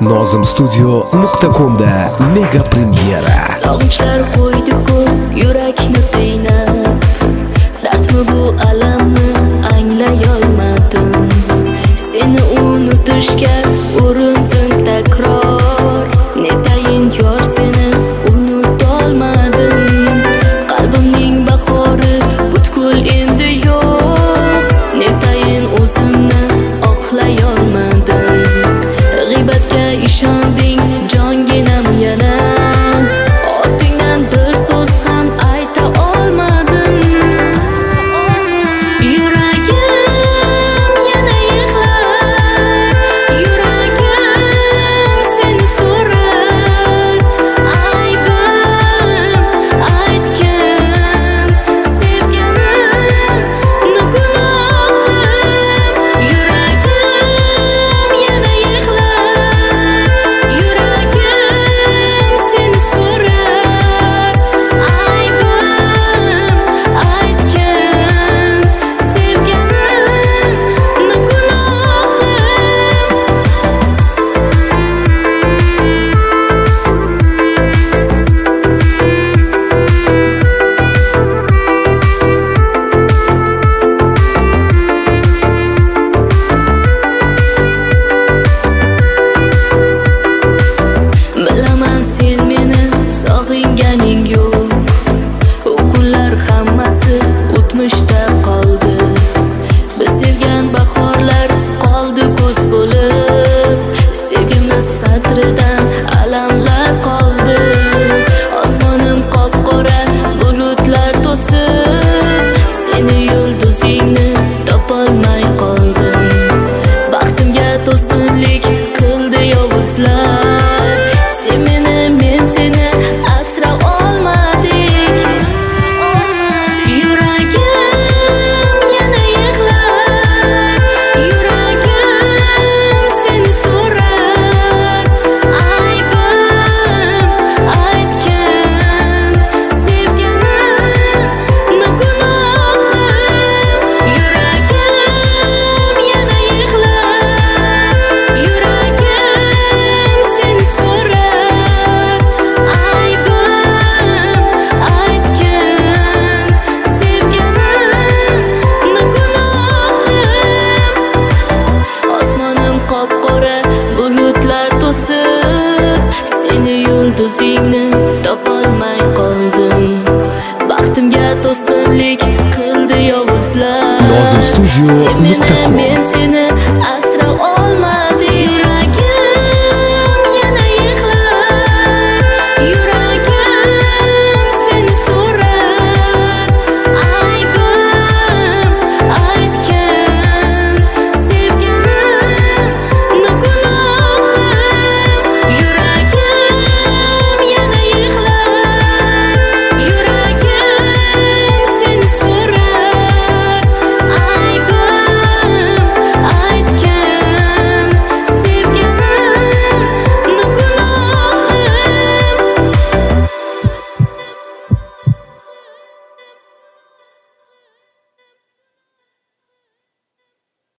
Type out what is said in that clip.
nozimstudio.com'da mega premyera. Sog'inchlar qo'ydi ko'p yurakni qiynab, dardmi bu alamni anglay olmadim. Seni unutishga urindim takror, netayin yor seni unutolmadim. Qalbimning bahori butkul endi yo'q, netayin o'zimni oqlay olmadim. G'iybatga ishonding jonginam yana, ortingdan bir so'z ham ayta olmadim. Yuragim yana yig'lar, yuragim seni so'rar. Aybim aytgin sevganim, gunohim. Yuragim yana yig'lar, yuragim seni so'rar. Aybim aytgin sevganim, gunohim. Bilaman sen meni sog'inganing yo'q, u kunlar hammasi o'tmishda qoldi. Biz sevgan bahorlar qoldi ko'z bo'lib, sevgimiz satridan alamlar qoldi. Osmonim qop-qora bulutlar to'sib, seni yulduzingni topolmay qoldim. Baxtimga to'sqinlik qildi yovuzlar, sen meni men seni asra olmadik. Yuragim yana yig'lar, yuragim seni so'rar. Aybim aytgin sevganim, gunohim. Yuragim yana yig'lar, yuragim seni so'rar. Aybim aytgin sevganim, gunohim. Osmonim qop-qora bulutlar to'sib, seni yulduzingni topolmay qoldim. Baxtimga to'sqinlik qildi yovuzlar, nozimstudio.com. men seni